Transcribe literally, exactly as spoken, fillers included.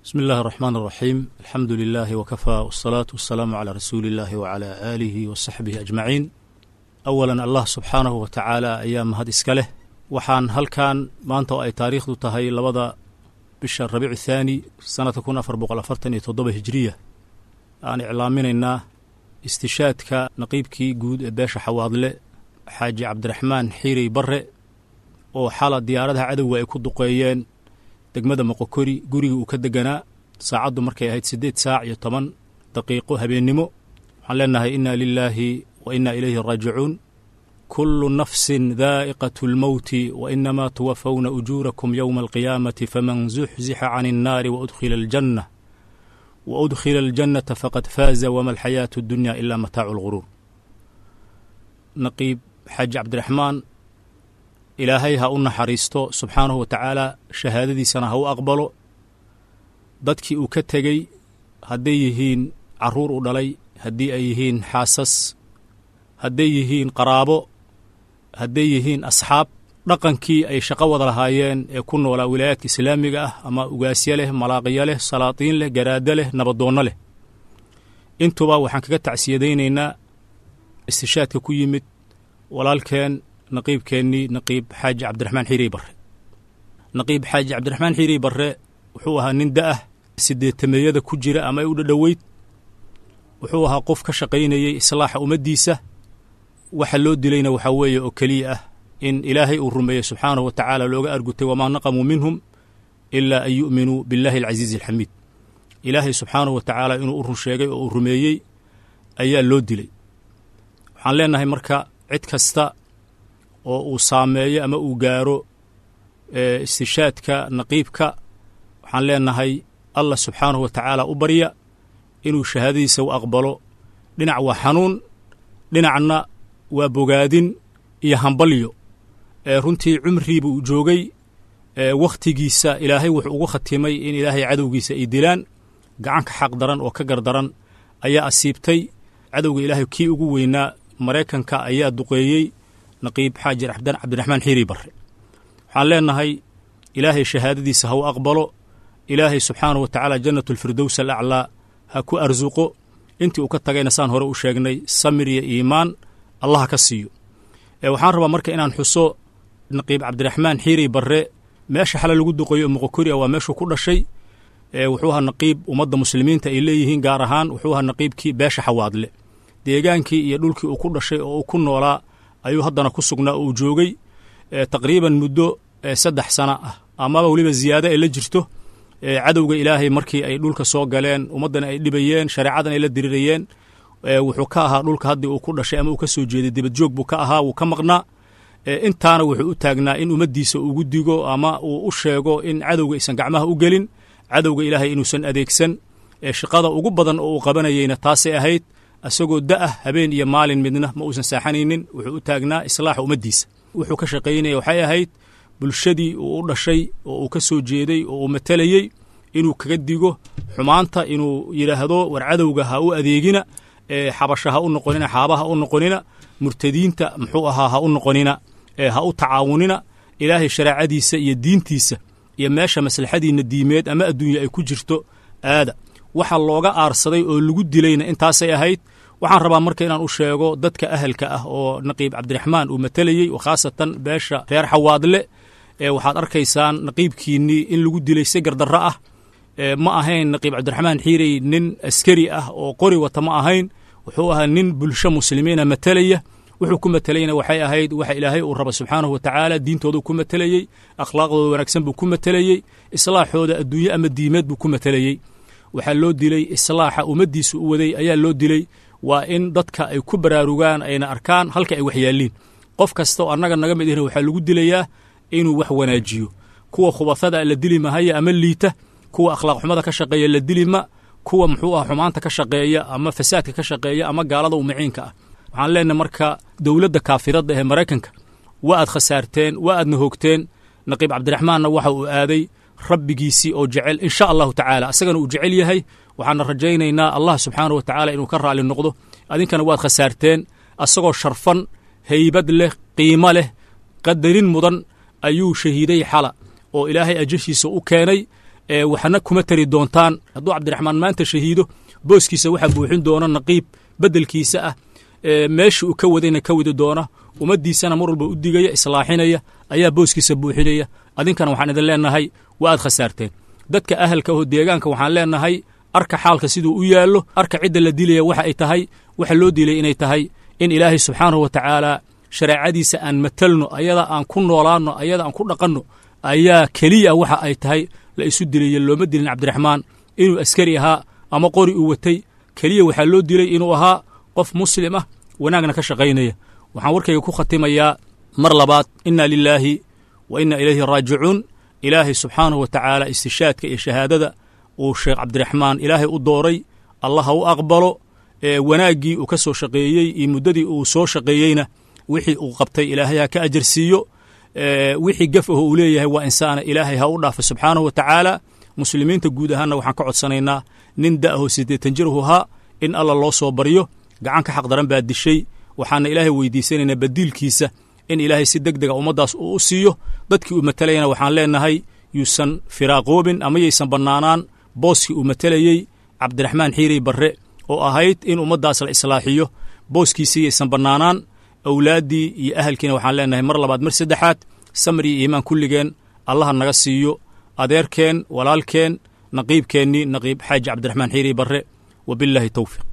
بسم الله الرحمن الرحيم الحمد لله وكفى والصلاة والسلام على رسول الله وعلى آله وصحبه أجمعين. أولا الله سبحانه وتعالى أيام هاد إسكاله وحان هل كان ما أنت أي تاريخ دو تهي لبدا بشهر الربيع الثاني سنة تكون أفر بقل فرتني تضبه هجرية يعني إعلامين إنه استشهاد كنقيبكي جود باشا حواضله حاج عبد الرحمن حيري بره oo xala diyaaradaha cadawga ay ku duqeeyeen degmada Moqokori guriga uu ka deganaa saacadu markay ahayd sideed saac iyo toban daqiiqo habeenimo waxaan leenahay inna lillahi wa inna ilayhi raaji'uun kullu nafsin dhaa'iqatul maut wa inma tuwaffawna ujurakum yawm al-qiyamati faman zuhziha 'anil nar wa udkhila al-jannah wa udkhila al-jannata faqad faza wa ma al-hayatu ad-dunya illa mata'ul ghurur. naqib Haji Abd Rahman ilaahay ha u naxariisto subxaanahu wa tacaala shahaadadiisana ha u aqbalo dadkii uu ka tegey hadday yihiin carruur u dhalay haddii ay yihiin xaasas hadday yihiin qaraabo hadday yihiin asxaab dhaqankii ay shaqo wada lahaayeen ee ku noolaa wilaayaadka islaamiga ah ama ugaasyo leh malaaqiyo leh salaatiin leh garaado leh nabadoonno leh intuba waxaan kaga tacsiyadaynaynaa istishaadka ku yimid walaalkeen نقيب كيني نقيب حاج عبد الرحمن حيري بره نقيب حاج عبد الرحمن حيري بره وحوها نندأه سيدي تميادة كجرة أما يقول دويت وحوها قف كشقيني إصلاح أمديسة وحلود دلينا وحوية أكليئة إن إلهي الرمية سبحانه وتعالى لوغا أرقت وما نقموا منهم إلا أن يؤمنوا بالله العزيز الحميد إلهي سبحانه وتعالى إنه الرشيقي والرمية أيا لود دلي وحان لأنها مركا عد كستا oo uu saameeyo ama uu gaaro istishaadka naqiibka waxaan leenahay Allah subxaanahu wa tacaala u barya inuu shahaadadiisa u aqbalo dhinac waa xanuun dhinacna waa bogaadin iyo hambalyo ee runtii cumriiba uu joogay wakhtigiisa ilaahay wuxuu ugu khatimay in ilaahay cadowgiisa ay dilaan gacanka xaq daran oo ka gardaran ayaa asiibtay cadowga ilaahay kii ugu weynaa maraykanka ayaa duqeeyey نقيب حاج عبد الرحمن حيري بره waxaan leenahay ilaahay shahaadadiisa ha u aqbalo ilaahay subxaanahu wa tacaala jannatu alfirdows alaclaa ha ku arsuqo intii uu ka tagayna saan hore u sheegnay samir iyo iimaan allah ka siiyo waxaan rabaa marka inaan xuso naqiib cabdiraxmaan xiiri barre meesha xala lagu duqeeyo Moqokori waa meeshuu ku dhashay wuxuu ahaa naqiib ummadda muslimiinta ay leeyihiin gaar ahaan wuxuu ahaa naqiibkii beesha xawaadle deegaankii iyo dhulkii uu ku dhashay oo uu ku noolaa ayuu haddana ku sugnaa oo uu joogay taqriiban muddo saddex sano ah amaba weliba ziyaado ay la jirto cadowga ilaahay markii ay dhulka soo galeen ummaddana ay dhibayeen shareecadan ay la dirirayeen wuxuu ka ahaa dhulka haddii uu ku dhashay ama uu ka soo jeeday dibad joog buu ka ahaa wuu ka maqnaa intaana wuxuu u taagnaa in ummaddiisa ugu digo ama uu u sheego in cadowga aysan gacmaha u gelin cadowga ilaahay inuusan adeegsan shaqada ugu badan oo uu qabanayeyna taasay ahayd asagoo da'ah habeen iyo maalin midna ma uusan saaxanaynin wuxuu u taagnaa islaaxa ummaddiisa wuxuu ka shaqaynaya waxay ahayd bulshadii uu u dhashay oo uu ka soo jeeday oo uu matalayey inuu kaga digo xumaanta inuu yidhaahdo war cadowga ha u adeegina xabasha ha u noqonina xaaba ha u noqonina murtadiinta muxuu ahaa ha u noqonina ha u tacaawunina ilaahay shareecadiisa iyo diintiisa iyo meesha maslaxadiinna diimeed ama adduunya ay ku jirto aada waxa looga aarsaday oo lagu dilayna intaasay ahayd waxaan rabaa marka inaan u sheego dadka ahalka ah oo naqiib cabdiraxmaan uu matalayey oo khaasatan beesha reer xawaadle waxaad arkaysaan naqiibkiinnii in lagu dilay si gardarro ah ma ahayn naqiib cabdiraxmaan xiirey nin askari ah oo qori wata ma ahayn wuxuu ahaa nin bulsho muslimiina matalaya wuxuu ku matalayna waxay ahayd waxa ilaahay uu raba subxaanahu wa tacaala diintooda ku matalayey akhlaaqdooda wanaagsan buu ku matalayey islaaxooda adduunye ama diimeed buu ku matalayey waxaa loo dilay islaaxa ummaddiisa u waday ayaa loo dilay waa in dadka ay ku baraarugaan ayna arkaan halka ay waxyaaliin qof kasta oo annaga naga mid ihna waxaa lagu dilayaa inuu wax wanaajiyo kuwa khubasada la dili mahaya ama liita kuwa akhlaaq xumada ka shaqeeya la dili ma kuwa muxuu ah xumaanta ka shaqeeya ama fasaadka ka shaqeeya ama gaalada u maciinka ah waxaan leenahay marka dowladda kaafirada ee Mareykanka waa aad khasaarteen waa aadna hoogteen naqiib cabdiraxmaanna waxa uu aaday rabbigiisii oo jecel insha allahu tacaala asagana uu jecel yahay waxaana rajaynaynaa allah subxaanahu wa tacaala inuu ka raali noqdo adinkana waad khasaarteen asagoo sharfan haybad leh qiimo leh qadarin mudan ayuu shahiiday xala oo ilaahay ajashiisa u keenay waxna kuma tari doontaan. hadduu cabdiraxmaan maanta shahiido booskiisa waxaa buuxin doona naqiib beddelkiisa ah, meesha uu ka wadayna ka wadi doona, ummaddiisana mar walba u digaya, islaaxinaya, ayaa booskiisa buuxinaya. adinkana waxaan idin leenahay waa aad khasaarteen. dadka ahalka oo deegaanka waxaan leenahay arka xaalka siduu u yaallo, arka cidda la dilaya waxa ay tahay, waxa loo dilay inay tahay in ilaahay subxaanahu wa tacaala shareecadiisa aan matalno, ayada aan ku noolaanno, ayada aan ku dhaqanno, ayaa keliya waxa ay tahay la isu dilaya. looma dilin cabdiraxmaan inuu askari ahaa ama qori uu watay, keliya waxaa loo dilay inuu ahaa qof muslim ah wanaagna ka shaqaynaya. waxaan warkayga ku khatimayaa mar labaad, inna lilaahi wa inna ilayhi raajicuun. ilaahay subxaanahu wa tacaala istishaadka iyo shahaadada uu sheekh cabdiraxmaan ilaahay u dooray allah ha u aqbalo. wanaaggii uu ka soo shaqeeyey iyo muddadii uu soo shaqeeyeyna wixii uu qabtay ilaahay ha ka ajarsiiyo. wixii gaf aho uu leeyahay waa insaana ilaahay ha u dhaafo subxaanahu wa tacaala. muslimiinta guud ahaanna waxaan ka codsanaynaa nin da'aho siddeetan jir ahaa in alla loo soo baryo, gacan ka xaq daran baa dishay. waxaana ilaahay weydiisanaynaa badiilkiisa in ilaahay si deg dega ummaddaas uu u siiyo. dadkii uu matalayana waxaan leenahay yuusan firaaqoobin ama yaysan bannaanaan booskii uu matalayey cabdiraxmaan xiirey barre oo ahayd in ummaddaas la islaaxiyo. booskiisii yaysan bannaanaan. awlaaddii iyo ahalkiina waxaan leenahay mar labaad mar saddexaad samir iyo iimaan kulligeen allaha naga siiyo. adeerkeen, walaalkeen, naqiibkeennii naqiib xaaji cabdiraxmaan xiirey barre, wabillaahi towfiiq.